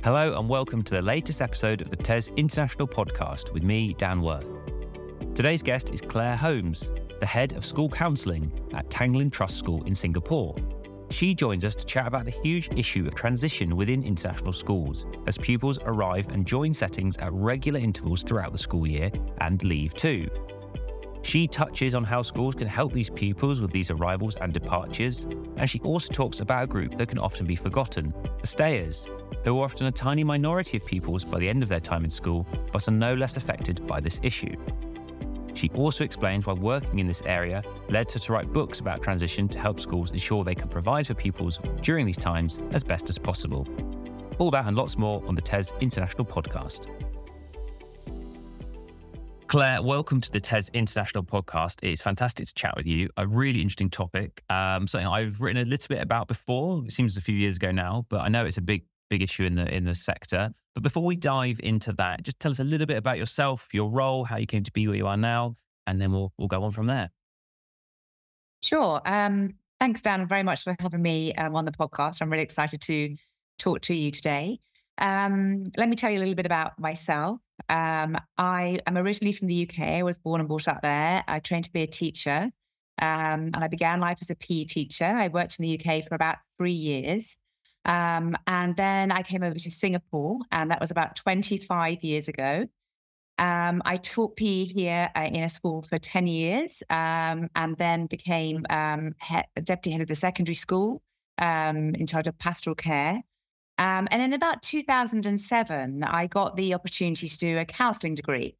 Hello and welcome to the latest episode of the TES International Podcast with me, Dan Worth. Today's guest is Claire Holmes, the head of school counselling at Tanglin Trust School in Singapore. She joins us to chat about the huge issue of transition within international schools as pupils arrive and join settings at regular intervals throughout the school year and leave too. She touches on how schools can help these pupils with these arrivals and departures, and she also talks about a group that can often be forgotten, the stayers, who are often a tiny minority of pupils by the end of their time in school, but are no less affected by this issue. She also explains why working in this area led her to write books about transition to help schools ensure they can provide for pupils during these times as best as possible. All that and lots more on the TES International Podcast. Claire, welcome to the TES International Podcast. It's fantastic to chat with you. A really interesting topic, something I've written a little bit about before. It seems a few years ago now, but I know it's a big issue in the sector. But before we dive into that, just tell us a little bit about yourself, your role, how you came to be where you are now, and then we'll go on from there. Sure. Thanks, Dan, very much for having me on the podcast. I'm really excited to talk to you today. Let me tell you a little bit about myself. I am originally from the UK. I was born and brought up there. I trained to be a teacher, and I began life as a PE teacher. I worked in the UK for about 3 years. And then I came over to Singapore, and that was about 25 years ago. I taught PE here in a school for 10 years, and then became deputy head of the secondary school, in charge of pastoral care. And in about 2007, I got the opportunity to do a counselling degree,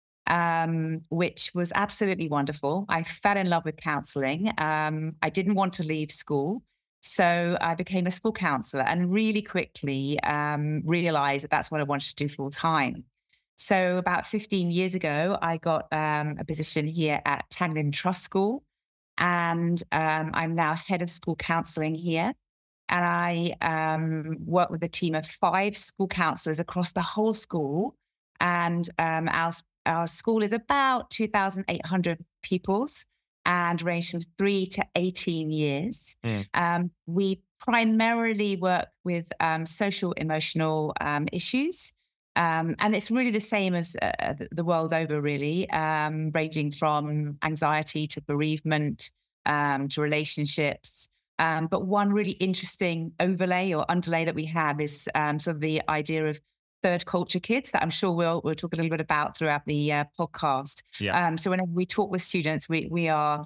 which was absolutely wonderful. I fell in love with counselling. I didn't want to leave school. So I became a school counsellor and really quickly realised that that's what I wanted to do full time. So about 15 years ago, I got a position here at Tanglin Trust School, and I'm now head of school counselling here. And I work with a team of 5 school counsellors across the whole school. And our school is about 2,800 pupils and range from 3 to 18 years. We primarily work with social, emotional issues. And it's really the same as the world over, really, ranging from anxiety to bereavement to relationships. But one really interesting overlay or underlay that we have is sort of the idea of third culture kids that I'm sure we'll talk a little bit about throughout the podcast. Yeah. So whenever we talk with students, we are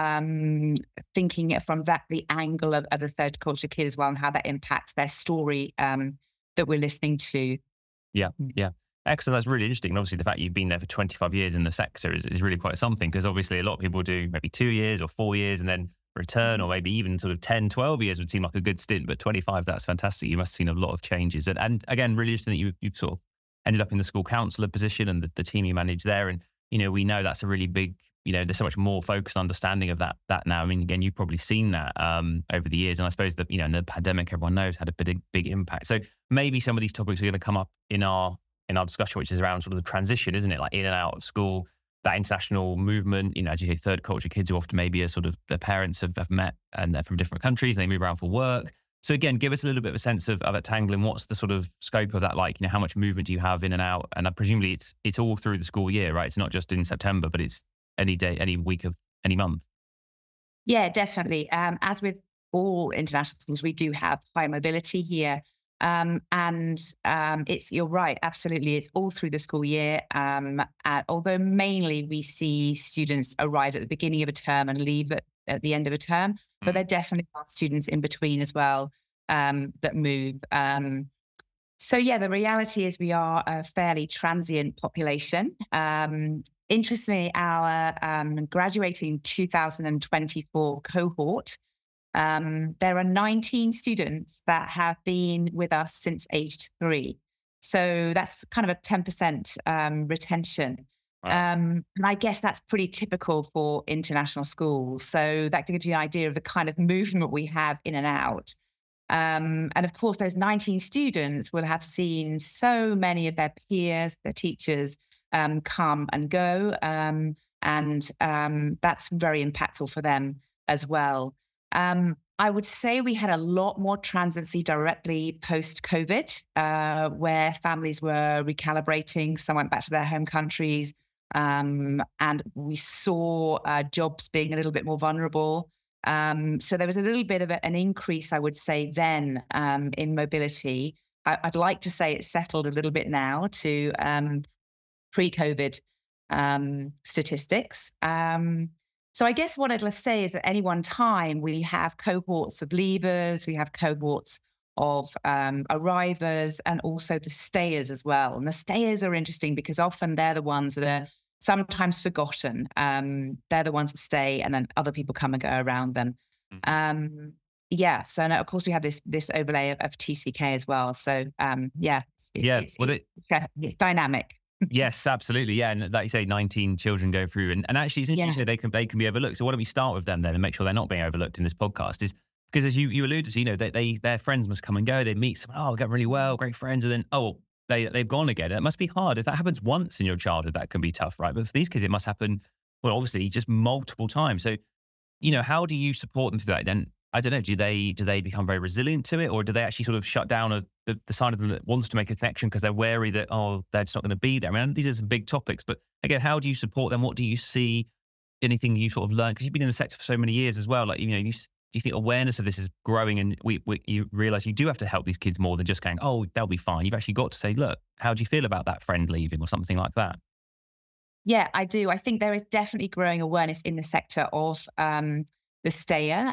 thinking from the angle of the third culture kid as well, and how that impacts their story that we're listening to. Yeah. Excellent. That's really interesting. And obviously the fact you've been there for 25 years in the sector is really quite something, because obviously a lot of people do maybe 2 years or 4 years and then return, or maybe even sort of 10, 12 years would seem like a good stint, but 25, that's fantastic. You must have seen a lot of changes. And again, really interesting that you sort of ended up in the school counsellor position and the team you manage there. And, we know that's a really big, there's so much more focus and understanding of that now. I mean, again, you've probably seen that over the years. And I suppose that, in the pandemic, everyone knows had a big impact. So maybe some of these topics are going to come up in our discussion, which is around sort of the transition, isn't it? Like in and out of school, that international movement, as you say, third culture kids who often maybe are sort of their parents have met and they're from different countries and they move around for work. So again, give us a little bit of a sense of at Tanglin, what's the sort of scope of that like? How much movement do you have in and out? And presumably it's all through the school year, right? It's not just in September, but it's any day, any week of any month. Yeah, definitely. As with all international schools, we do have high mobility here. You're right, absolutely. It's all through the school year. Although mainly we see students arrive at the beginning of a term and leave at the end of a term, but there definitely are students in between as well that move. So yeah, the reality is we are a fairly transient population. Interestingly, our graduating 2024 cohort, there are 19 students that have been with us since aged 3. So that's kind of a 10% retention. Wow. And I guess that's pretty typical for international schools. So that gives you an idea of the kind of movement we have in and out. And of course, those 19 students will have seen so many of their peers, their teachers come and go. And that's very impactful for them as well. I would say we had a lot more transiency directly post-COVID, where families were recalibrating. Some went back to their home countries, and we saw jobs being a little bit more vulnerable. So there was a little bit of an increase, I would say, then in mobility. I'd like to say it's settled a little bit now to pre-COVID statistics. So I guess what I'd say is at any one time, we have cohorts of leavers, we have cohorts of arrivers, and also the stayers as well. And the stayers are interesting because often they're the ones that are sometimes forgotten. They're the ones that stay, and then other people come and go around them. So of course we have this overlay of TCK as well. So it's dynamic. Yes, absolutely. Yeah. And like you say, 19 children go through. And actually, since you say they can be overlooked. So why don't we start with them then and make sure they're not being overlooked in this podcast? Is because as you alluded to, their friends must come and go. They meet someone, get really well, great friends. And then, they've gone again. It must be hard. If that happens once in your childhood, that can be tough, right? But for these kids, it must happen, well, obviously just multiple times. So, how do you support them through that? Then I don't know, do they become very resilient to it, or do they actually sort of shut down the side of them that wants to make a connection because they're wary that, they're just not going to be there? I mean, these are some big topics, but again, how do you support them? What do you see? Anything you sort of learn? Because you've been in the sector for so many years as well. Like, do you think awareness of this is growing and you realize you do have to help these kids more than just going, they'll be fine? You've actually got to say, look, how do you feel about that friend leaving or something like that? Yeah, I do. I think there is definitely growing awareness in the sector of the stayer.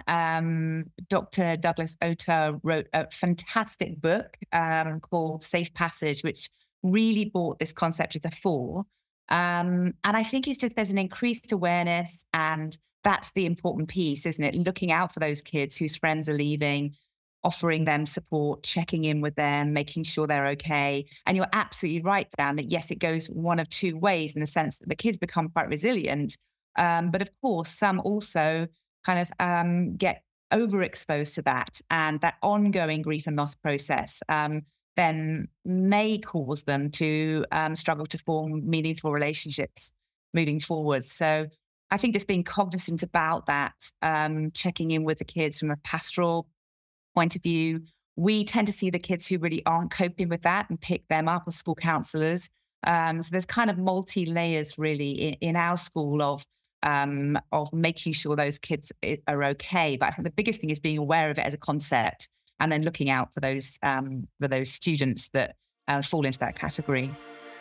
Dr. Douglas Ota wrote a fantastic book called Safe Passage, which really brought this concept to the fore. And I think it's just there's an increased awareness, and that's the important piece, isn't it? Looking out for those kids whose friends are leaving, offering them support, checking in with them, making sure they're okay. And you're absolutely right, Dan, that yes, it goes one of two ways in the sense that the kids become quite resilient. But of course, some also kind of get overexposed to that, and that ongoing grief and loss process then may cause them to struggle to form meaningful relationships moving forward. So I think just being cognizant about that, checking in with the kids from a pastoral point of view. We tend to see the kids who really aren't coping with that and pick them up as school counsellors. So there's kind of multi-layers really in our school of making sure those kids are okay. But I think the biggest thing is being aware of it as a concept, and then looking out for those students that fall into that category.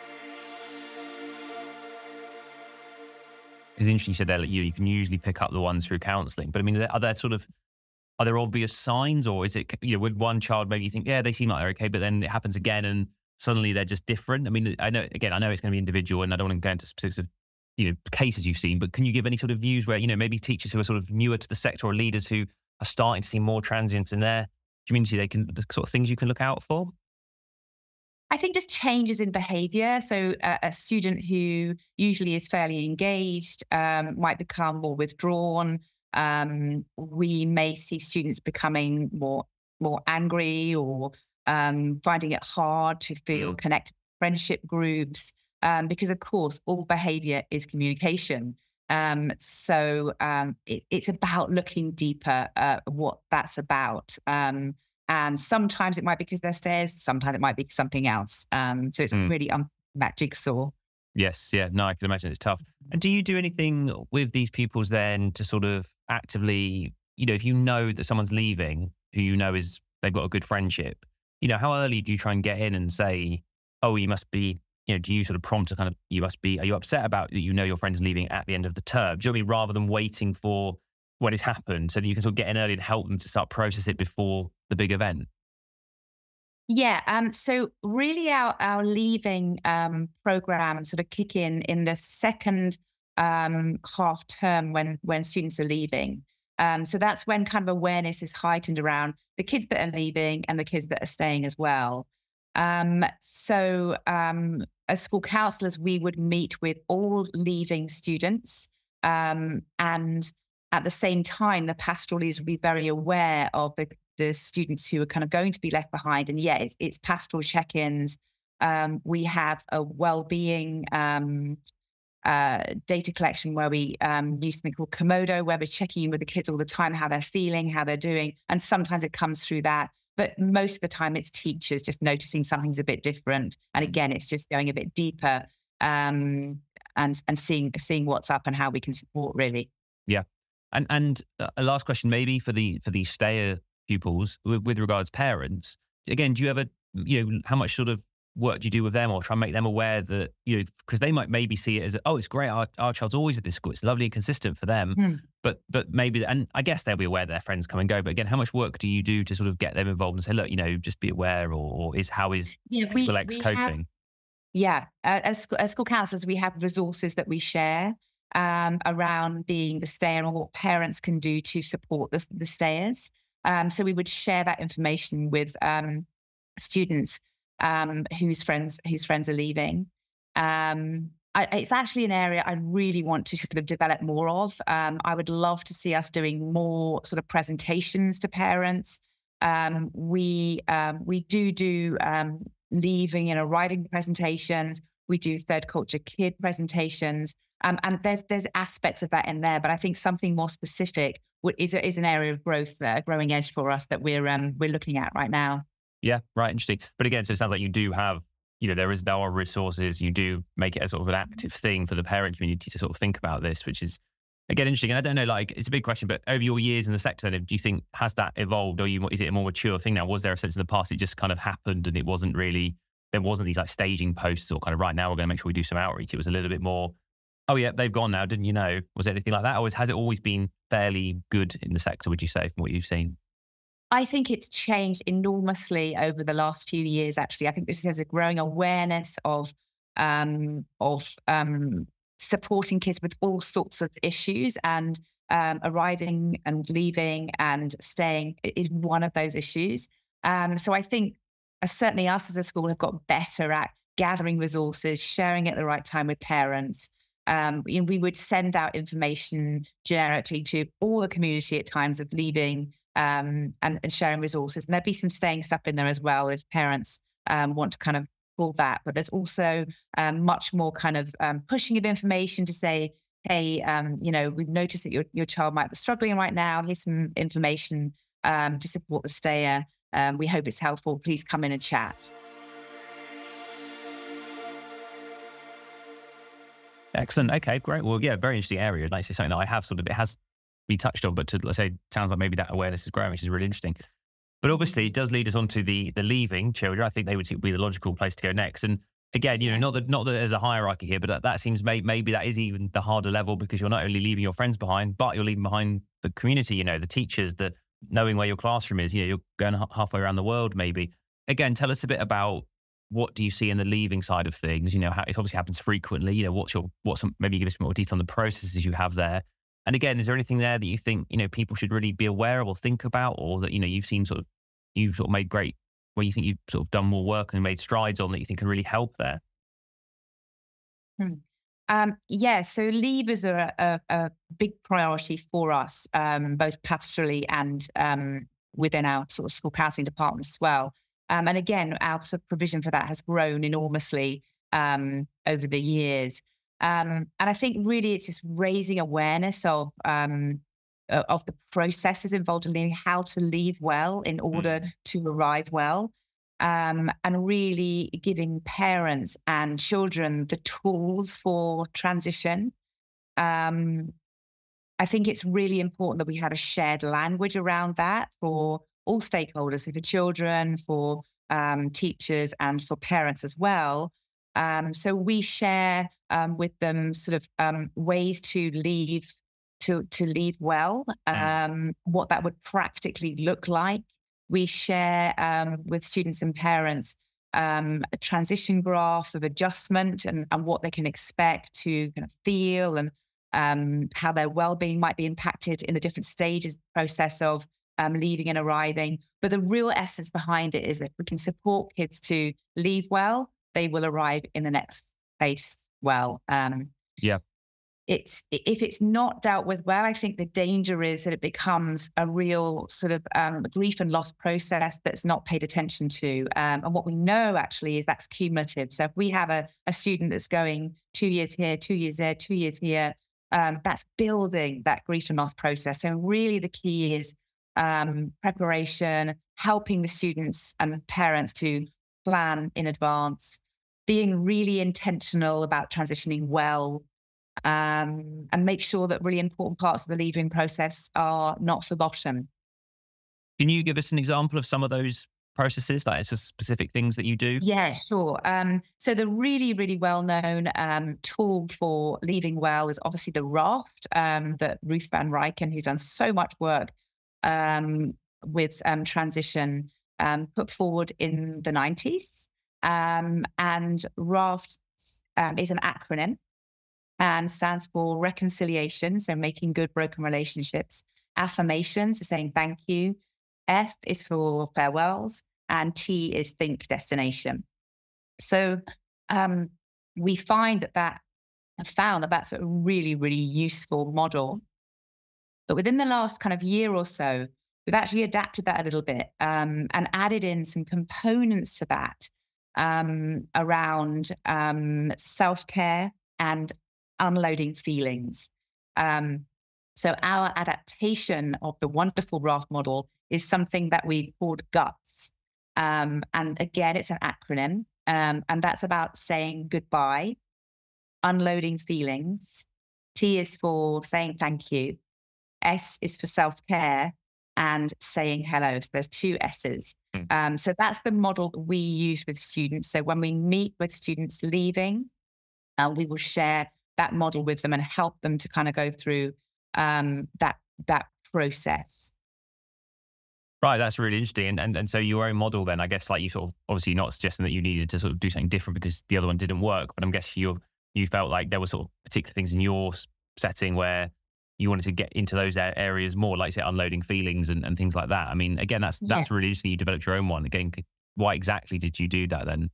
It's interesting you said there that you can usually pick up the ones through counselling. But I mean, are there obvious signs, or is it, with one child, maybe you think, yeah, they seem like they're okay, but then it happens again and suddenly they're just different? I mean, I know it's going to be individual, and I don't want to go into specifics of, cases you've seen, but can you give any sort of views where, maybe teachers who are sort of newer to the sector or leaders who are starting to see more transients in their community, the sort of things you can look out for? I think just changes in behaviour. So a student who usually is fairly engaged might become more withdrawn. We may see students becoming more angry, or finding it hard to feel connected to friendship groups, because of course all behaviour is communication. So it's about looking deeper at what that's about. And sometimes it might be because they're stairs, sometimes it might be something else. So it's really that jigsaw. Yes, yeah, no, I can imagine it's tough. And do you do anything with these pupils then to sort of actively, if you know that someone's leaving who they've got a good friendship, how early do you try and get in and say, you must be, do you sort of prompt to kind of, are you upset about that your friend's leaving at the end of the term? Do you know what I mean? Rather than waiting for when it's happened, so that you can sort of get in early and help them to start process it before the big event? Yeah. So really our leaving program sort of kick in the second half term when students are leaving. So that's when kind of awareness is heightened around the kids that are leaving and the kids that are staying as well. So as school counsellors, we would meet with all leaving students, and at the same time, the pastoral leaders would be very aware of the students who are kind of going to be left behind. And yeah, it's pastoral check-ins. We have a well-being data collection where we use something called Komodo, where we're checking in with the kids all the time, how they're feeling, how they're doing. And sometimes it comes through that. But most of the time it's teachers just noticing something's a bit different. And again, it's just going a bit deeper and seeing what's up and how we can support, really. Yeah. And a last question, maybe for these stayer pupils with regards to parents, again, do you ever, how much sort of work do you do with them or try and make them aware that, because they might maybe see it as, oh, it's great. Our child's always at this school. It's lovely and consistent for them. But maybe, and I guess they'll be aware their friends come and go. But again, how much work do you do to sort of get them involved and say, look, just be aware or how is People X coping? As school counsellors, we have resources that we share around being the stayer and what parents can do to support the stayers. So we would share that information with students whose friends are leaving. It's actually an area I really want to sort of develop more of. I would love to see us doing more sort of presentations to parents. We do leaving and arriving presentations. We do third culture kid presentations. And there's aspects of that in there, but I think something more specific is an area of growth there, a growing edge for us that we're looking at right now. Yeah, right, interesting. But again, so it sounds like you do have, there are resources. You do make it a sort of an active thing for the parent community to sort of think about this, which is again interesting. And I don't know, it's a big question, but over your years in the sector, do you think has that evolved, or is it a more mature thing now? Was there a sense in the past it just kind of happened and there wasn't these like staging posts or kind of right now we're going to make sure we do some outreach? It was a little bit more, oh yeah, they've gone now, didn't you know? Was it anything like that? Or has it always been fairly good in the sector, would you say, from what you've seen? I think it's changed enormously over the last few years, actually. I think there's a growing awareness of supporting kids with all sorts of issues, and arriving and leaving and staying is one of those issues. So I think certainly us as a school have got better at gathering resources, sharing at the right time with parents. We would send out information generically to all the community at times of leaving and sharing resources. And there'd be some staying stuff in there as well if parents want to kind of pull that. But there's also much more kind of pushing of information to say, hey, we've noticed that your child might be struggling right now. Here's some information to support the stayer. We hope it's helpful. Please come in and chat. Excellent. Okay, great. Well, yeah, very interesting area. Like I say, something that I have it has been touched on, but let's say, sounds like maybe that awareness is growing, which is really interesting. But obviously, it does lead us on to the leaving children. I think they would be the logical place to go next. And again, not that there's a hierarchy here, but that seems maybe that is even the harder level, because you're not only leaving your friends behind, but you're leaving behind the community. The teachers, the knowing where your classroom is. You're going halfway around the world, maybe. Again, tell us a bit about what do you see in the leaving side of things. How it obviously happens frequently. Maybe give us more detail on the processes you have there. And again, is there anything there that you think, people should really be aware of or think about, or that, you've seen you've sort of made great, where you think you've sort of done more work and made strides on that you think can really help there? So leavers are a big priority for us, both pastorally and within our sort of school counselling departments as well. And again, our sort of provision for that has grown enormously over the years. And I think really it's just raising awareness of the processes involved in leaving, how to leave well in order to arrive well, and really giving parents and children the tools for transition. I think it's really important that we have a shared language around that for all stakeholders, so for children, for teachers, and for parents as well. So we share with them sort of ways to leave well, what that would practically look like. We share with students and parents a transition graph of adjustment and what they can expect to kind of feel, and how their well-being might be impacted in the different stages of the process of leaving and arriving. But the real essence behind it is that we can support kids to leave well, they will arrive in the next place well. Yeah. if it's not dealt with well, I think the danger is that it becomes a real sort of grief and loss process that's not paid attention to. And what we know actually is that's cumulative. So if we have a student that's going 2 years here, 2 years there, 2 years here, that's building that grief and loss process. So really the key is preparation, helping the students and parents to plan in advance, being really intentional about transitioning well, and make sure that really important parts of the leaving process are not forgotten. Can you give us an example of some of those processes, like it's just specific things that you do? Yeah, sure. So the really, really well-known tool for leaving well is obviously the raft that Ruth Van Rijken, who's done so much work with transition, put forward in the 90s. And raft is an acronym and stands for reconciliation, so making good broken relationships; affirmation, so saying thank you; F is for farewells; and T is think destination. So we found that that's a really, really useful model. But within the last kind of year or so, we've actually adapted that a little bit and added in some components to that around self-care and unloading feelings. So our adaptation of the wonderful raft model is something that we called GUTS. And again, it's an acronym. And that's about saying goodbye, unloading feelings. T is for saying thank you. S is for self-care, and saying hello. So there's 2 S's. So that's the model that we use with students. So when we meet with students leaving, we will share that model with them and help them to kind of go through that process. Right, that's really interesting. And so your own model then, I guess, like you sort of obviously not suggesting that you needed to sort of do something different because the other one didn't work, but I'm guessing you felt like there were sort of particular things in your setting where you wanted to get into those areas more, like say unloading feelings and things like that. I mean, again, that's really interesting. You developed your own one. Again, why exactly did you do that then?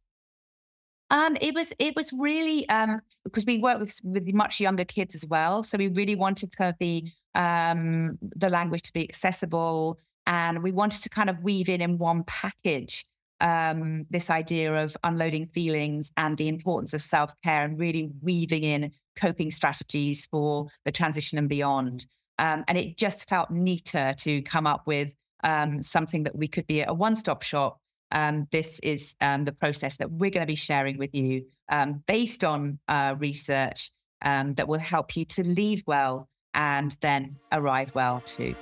It was really because we work with much younger kids as well, so we really wanted kind of the language to be accessible, and we wanted to kind of weave in one package this idea of unloading feelings and the importance of self-care, and really weaving in coping strategies for the transition and beyond. And it just felt neater to come up with something that we could be a one-stop shop. This is the process that we're going to be sharing with you based on research that will help you to leave well and then arrive well too.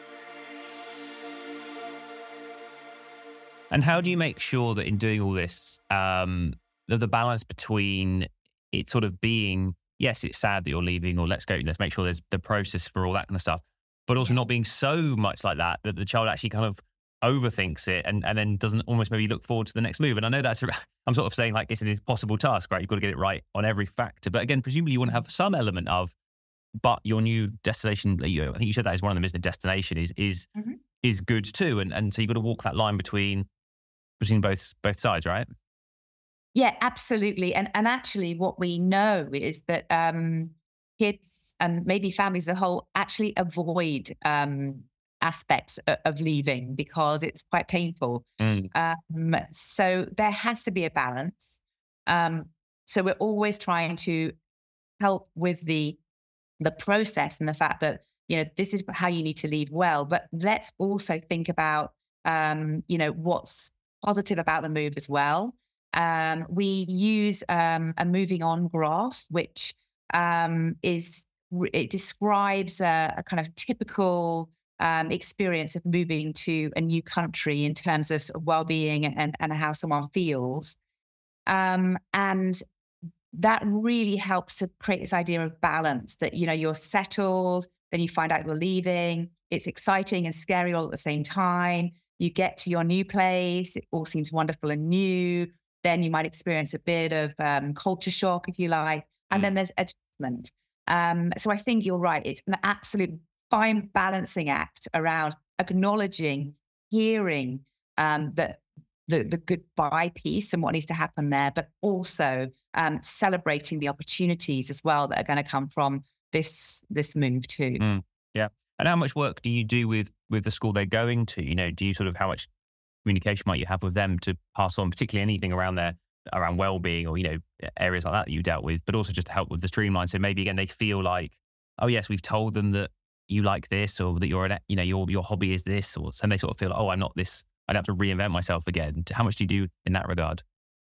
And how do you make sure that in doing all this, that the balance between it sort of being, yes, it's sad that you're leaving, or let's make sure there's the process for all that kind of stuff, but also not being so much like that the child actually kind of overthinks it and then doesn't almost maybe look forward to the next move. And I know I'm sort of saying like it's an impossible task, right? You've got to get it right on every factor. But again, presumably you want to have some element of, but your new destination, I think you said that is one of them, isn't it? Destination is good too. And so you've got to walk that line between both sides, right? Yeah, absolutely. And actually what we know is that kids and maybe families as a whole actually avoid aspects of leaving because it's quite painful. So there has to be a balance. So we're always trying to help with the process and the fact that, this is how you need to leave well, but let's also think about, what's positive about the move as well. We use a moving on graph, which it describes a kind of typical experience of moving to a new country in terms of well-being and how someone feels. And that really helps to create this idea of balance that, you're settled, then you find out you're leaving. It's exciting and scary all at the same time. You get to your new place. It all seems wonderful and new. Then you might experience a bit of culture shock, if you like. And then there's adjustment. So I think you're right. It's an absolute fine balancing act around acknowledging, hearing the goodbye piece and what needs to happen there, but also celebrating the opportunities as well that are going to come from this move too. Yeah. And how much work do you do with the school they're going to? Do you sort of, how much communication might you have with them to pass on, particularly anything around well-being or, areas like that you dealt with, but also just to help with the streamline. So maybe again, they feel like, oh yes, we've told them that you like this, or that your hobby is this, and they sort of feel like, oh, I'm not this, I'd have to reinvent myself again. How much do you do in that regard?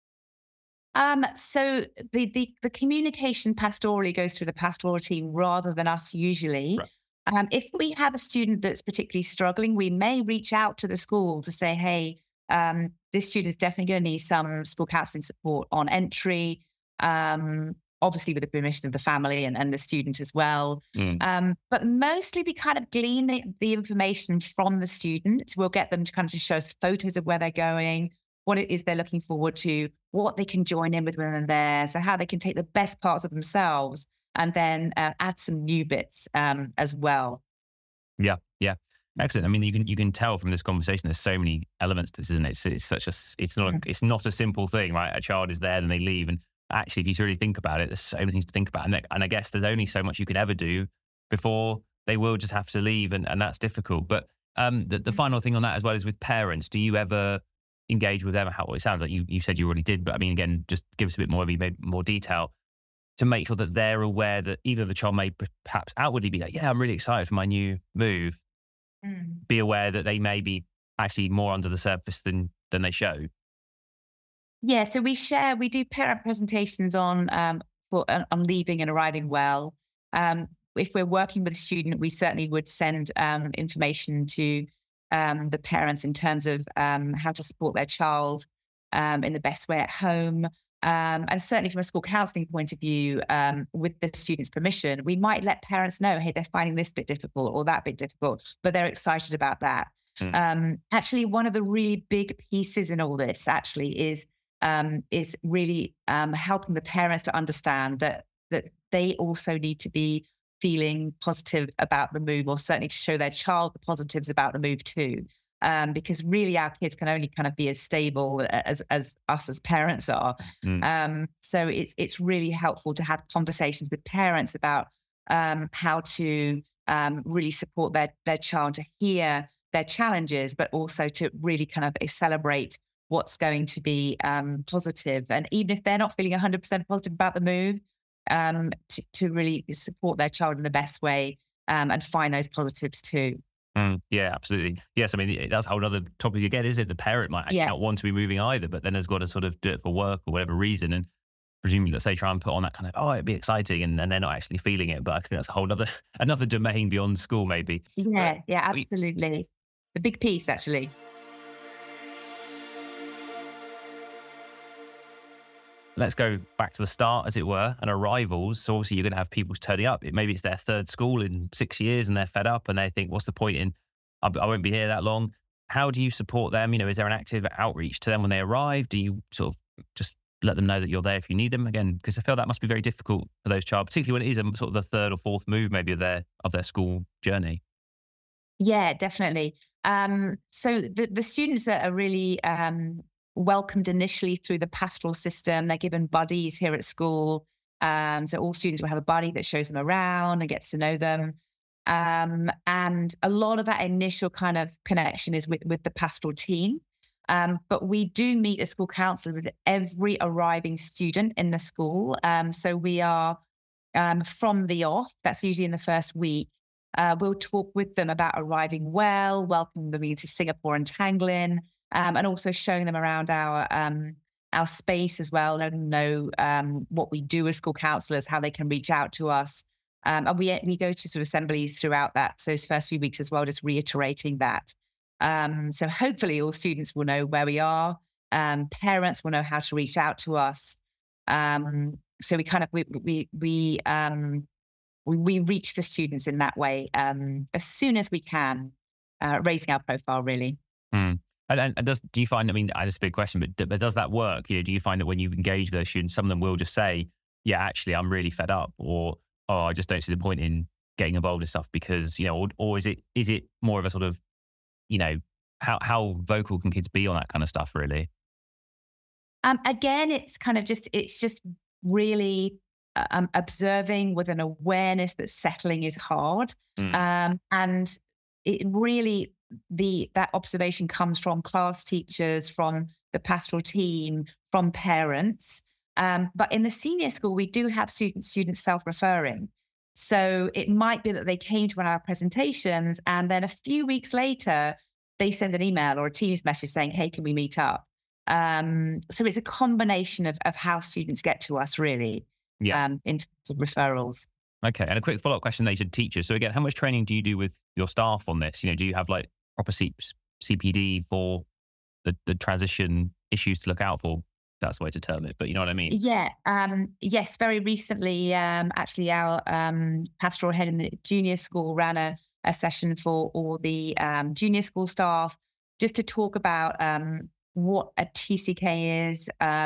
So the communication pastorally goes through the pastoral team rather than us usually. Right. If we have a student that's particularly struggling, we may reach out to the school to say, hey, this student is definitely going to need some school counselling support on entry, obviously with the permission of the family and the student as well. But mostly we kind of glean the information from the student. We'll get them to kind of show us photos of where they're going, what it is they're looking forward to, what they can join in with when they're there, so how they can take the best parts of themselves and then add some new bits as well. Yeah. Excellent. I mean, you can tell from this conversation, there's so many elements to this, isn't it? It's not a simple thing, right? A child is there, then they leave, and actually, if you really think about it, there's so many things to think about, and I guess there's only so much you can ever do before they will just have to leave, and that's difficult. But the final thing on that as well is with parents. Do you ever engage with them? It sounds like you said you already did, but I mean, again, just give us a bit more, maybe more detail, to make sure that they're aware that either the child may perhaps outwardly be like, yeah, I'm really excited for my new move, be aware that they may be actually more under the surface than they show. Yeah, so we do parent presentations on leaving and arriving well. If we're working with a student, we certainly would send information to the parents in terms of how to support their child in the best way at home. And certainly from a school counselling point of view, with the student's permission, we might let parents know, hey, they're finding this bit difficult or that bit difficult, but they're excited about that. Actually, one of the really big pieces in all this actually is really helping the parents to understand that they also need to be feeling positive about the move, or certainly to show their child the positives about the move too. Because really our kids can only kind of be as stable as us as parents are. So it's really helpful to have conversations with parents about how to really support their child to hear their challenges, but also to really kind of celebrate what's going to be positive. And even if they're not feeling 100% positive about the move, to really support their child in the best way and find those positives too. Yeah, absolutely. Yes, I mean, that's a whole other topic again, is it? The parent might actually not want to be moving either, but then has got to sort of do it for work or whatever reason. And presumably, let's say, try and put on that kind of, oh, it'd be exciting, and they're not actually feeling it. But I think that's a whole another domain beyond school, maybe. Yeah, absolutely. The big piece, actually. Let's go back to the start, as it were, and arrivals. So obviously you're going to have people turning up. Maybe it's their third school in 6 years and they're fed up and they think, what's the point in, I won't be here that long. How do you support them? Is there an active outreach to them when they arrive? Do you sort of just let them know that you're there if you need them? Again, because I feel that must be very difficult for those child, particularly when it is a sort of the third or fourth move maybe of their school journey. Yeah, definitely. So the students are really welcomed initially through the pastoral system. They're given buddies here at school. So all students will have a buddy that shows them around and gets to know them. And a lot of that initial kind of connection is with the pastoral team. But we do meet a school counsellor with every arriving student in the school. So we are from the off, that's usually in the first week. We'll talk with them about arriving well, welcoming them into Singapore and Tanglin, and also showing them around our space as well, letting them know what we do as school counsellors, how they can reach out to us. And we go to sort of assemblies throughout those first few weeks as well, just reiterating that. So hopefully all students will know where we are. Parents will know how to reach out to us. So we kind of we reach the students in that way as soon as we can, raising our profile really. And do you find, I mean, that's a big question, but does that work? Do you find that when you engage those students, some of them will just say, yeah, actually, I'm really fed up, or, oh, I just don't see the point in getting involved in stuff because, or is it more of a sort of, how vocal can kids be on that kind of stuff, really? Again, it's kind of just really observing with an awareness that settling is hard. Mm. And it really, that observation comes from class teachers, from the pastoral team, from parents. But in the senior school, we do have students self-referring. So it might be that they came to one of our presentations and then a few weeks later, they send an email or a Teams message saying, hey, can we meet up? So it's a combination of how students get to us, really, Yeah. in terms of referrals. Okay. And a quick follow-up question they should teach us. So again, how much training do you do with your staff on this? Do you have like proper CPD for the transition issues to look out for? That's the way to term it, but you know what I mean? Yeah. Yes. Very recently, actually, our pastoral head in the junior school ran a session for all the junior school staff just to talk about what a TCK is,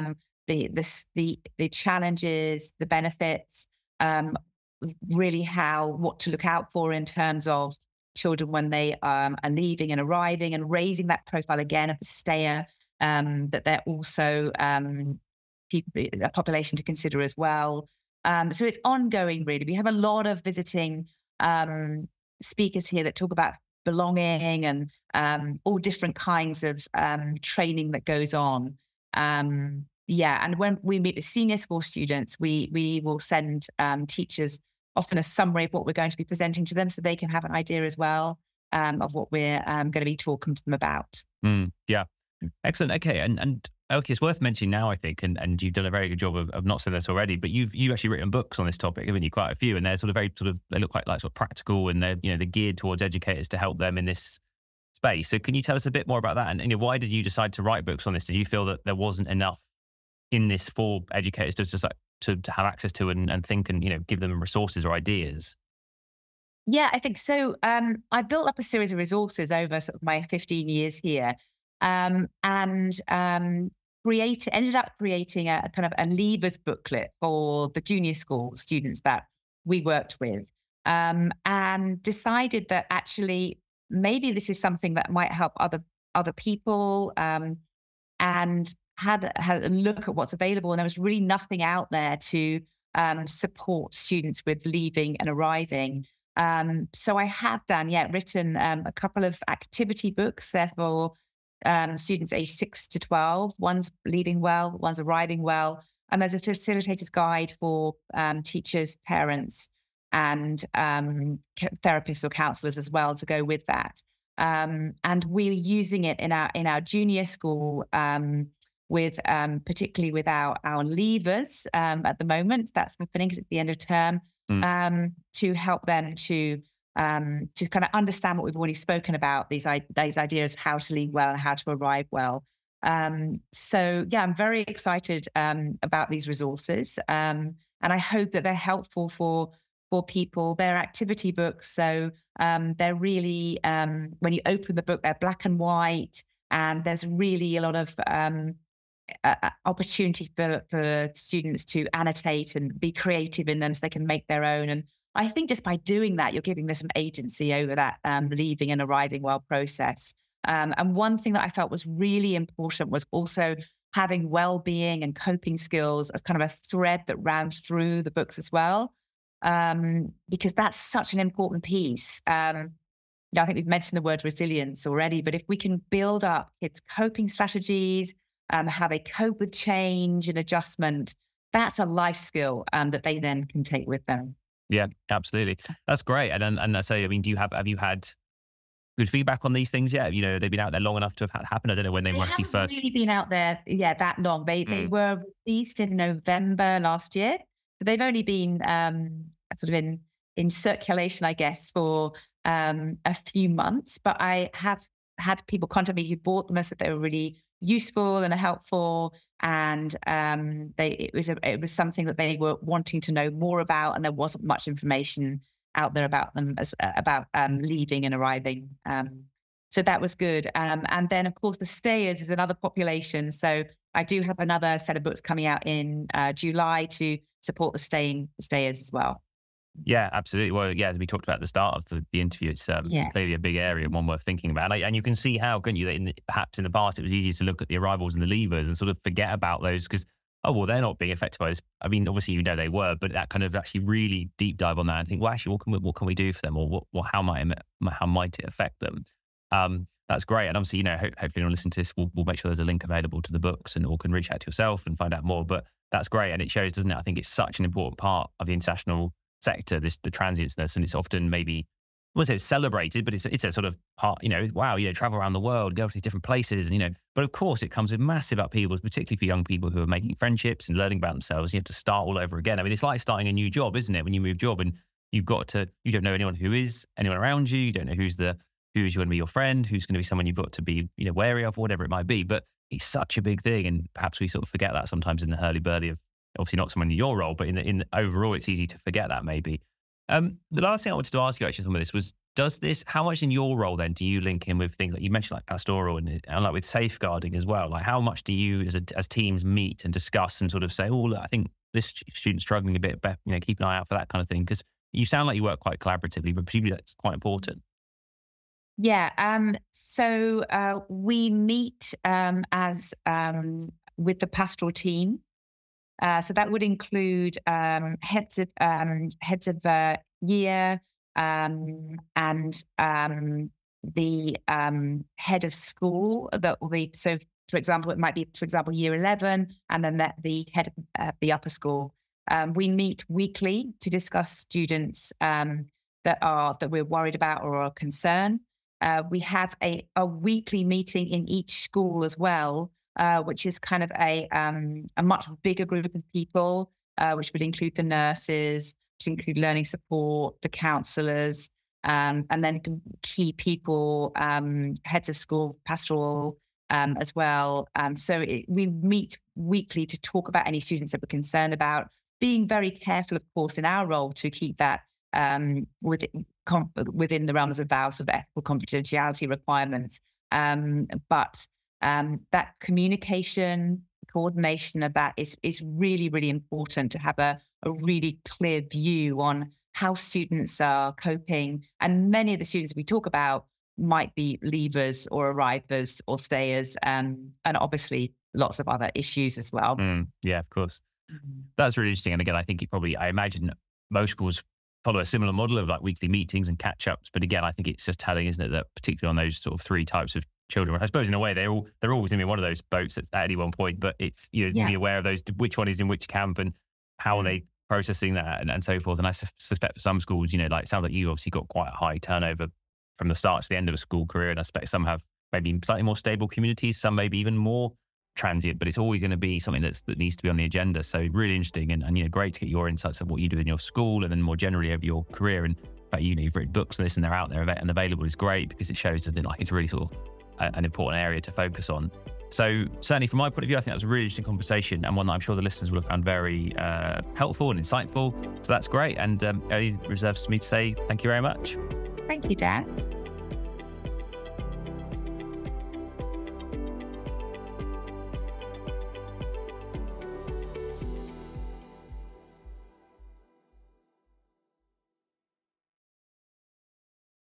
the challenges, the benefits, really what to look out for in terms of children when they are leaving and arriving, and raising that profile again of the stayer. That they're also a population to consider as well. So it's ongoing, really. We have a lot of visiting speakers here that talk about belonging and all different kinds of training that goes on. And when we meet the senior school students, we will send teachers often a summary of what we're going to be presenting to them so they can have an idea as well of what we're going to be talking to them about. Yeah. Excellent. Okay. And okay, it's worth mentioning now, I think, and you've done a very good job of not saying this already, but you've actually written books on this topic, haven't you? Quite a few, and they're they look quite like sort of practical, and they're geared towards educators to help them in this space. So can you tell us a bit more about that? And why did you decide to write books on this? Did you feel that there wasn't enough in this for educators to have access to and think and give them resources or ideas? Yeah, I think so. I built up a series of resources over sort of my 15 years here. And ended up creating a kind of a leavers booklet for the junior school students that we worked with, and decided that actually maybe this is something that might help other people, and had a look at what's available. And there was really nothing out there to support students with leaving and arriving. So I have written a couple of activity books there for students aged 6 to 12. One's leaving well, one's arriving well. And there's a facilitator's guide for teachers, parents, and therapists or counselors as well to go with that. And we're using it in our junior school with particularly with our leavers at the moment. That's happening because it's the end of term, to help them to kind of understand what we've already spoken about, these ideas of how to leave well and how to arrive well. So I'm very excited about these resources, and I hope that they're helpful for people. They're activity books, so they're really when you open the book, they're black and white, and there's really a lot of opportunity for students to annotate and be creative in them, so they can make their own. And I think just by doing that, you're giving them some agency over that leaving and arriving well process. And one thing that I felt was really important was also having well-being and coping skills as kind of a thread that ran through the books as well, because that's such an important piece. I think we've mentioned the word resilience already, but if we can build up kids' coping strategies, how they cope with change and adjustment, that's a life skill that they then can take with them. Yeah, absolutely. That's great. And so, I mean, have you had good feedback on these things yet? They've been out there long enough to have happened. I don't know when they were actually first. Really been out there, that long. They were released in November last year, so they've only been sort of in circulation, I guess, for a few months. But I have had people contact me who bought them, said they were really useful and helpful, and it was something that they were wanting to know more about, and there wasn't much information out there about them about leaving and arriving. So that was good. And then, of course, the stayers is another population. So I do have another set of books coming out in July to support the stayers as well. Yeah, absolutely. Well, we talked about at the start of the interview. It's clearly a big area and one worth thinking about. And you can see how, couldn't you, that perhaps in the past it was easier to look at the arrivals and the leavers and sort of forget about those, because oh, well, they're not being affected by this. I mean, obviously, they were, but that kind of actually really deep dive on that and think, well, actually, what can we do for them, or how might it affect them? That's great. And obviously, hopefully anyone listening to this, we'll make sure there's a link available to the books or can reach out to yourself and find out more. But that's great. And it shows, doesn't it? I think it's such an important part of the international sector, the transientness, and it's often maybe, I wouldn't say it's celebrated, but it's a sort of part, wow, travel around the world, go to these different places, but of course it comes with massive upheavals, particularly for young people who are making friendships and learning about themselves. You have to start all over again. I mean, it's like starting a new job, isn't it? When you move job and you don't know anyone around you. You don't know who's going to be your friend, who's going to be someone you've got to be, wary of, whatever it might be. But it's such a big thing. And perhaps we sort of forget that sometimes in the hurly-burly of, obviously not someone in your role, but in overall, it's easy to forget that maybe. The last thing I wanted to ask you actually some of this was, how much in your role then do you link in with things like you mentioned, like pastoral and like with safeguarding as well? Like how much do you as teams meet and discuss and sort of say, oh, look, I think this student's struggling a bit, but keep an eye out for that kind of thing? Because you sound like you work quite collaboratively, but presumably that's quite important. Yeah. So we meet as with the pastoral team. So that would include heads of year and the head of school. That will be, so for example, it might be, for example, year 11, and then the head of the upper school. We meet weekly to discuss students that we're worried about or are concerned. We have a weekly meeting in each school as well, which is kind of a much bigger group of people, which would include the nurses, which include learning support, the counsellors, and then key people, heads of school, pastoral as well. So we meet weekly to talk about any students that we're concerned about, being very careful, of course, in our role to keep that within the realms of our sort of ethical confidentiality requirements. But that communication, coordination of that is really, really important to have a really clear view on how students are coping. And many of the students we talk about might be leavers or arrivers or stayers, and obviously lots of other issues as well. Yeah, of course. That's really interesting. And again, I think I imagine most schools follow a similar model of like weekly meetings and catch-ups. But again, I think it's just telling, isn't it, that particularly on those sort of three types of children, I suppose in a way they're always going to be one of those boats at any one point, but it's, to be aware of those, which one is in which camp and how are they processing that and so forth. And I suspect for some schools, like it sounds like you obviously got quite a high turnover from the start to the end of a school career. And I suspect some have maybe slightly more stable communities, some maybe even more transient, but it's always going to be something that needs to be on the agenda. So really interesting and great to get your insights of what you do in your school and then more generally over your career. And in fact, you've written books on this and they're out there and available is great because it shows that it's really sort of an important area to focus on. So certainly from my point of view, I think that was a really interesting conversation and one that I'm sure the listeners will have found very helpful and insightful. So that's great. And it only reserves for me to say thank you very much. Thank you, Dan.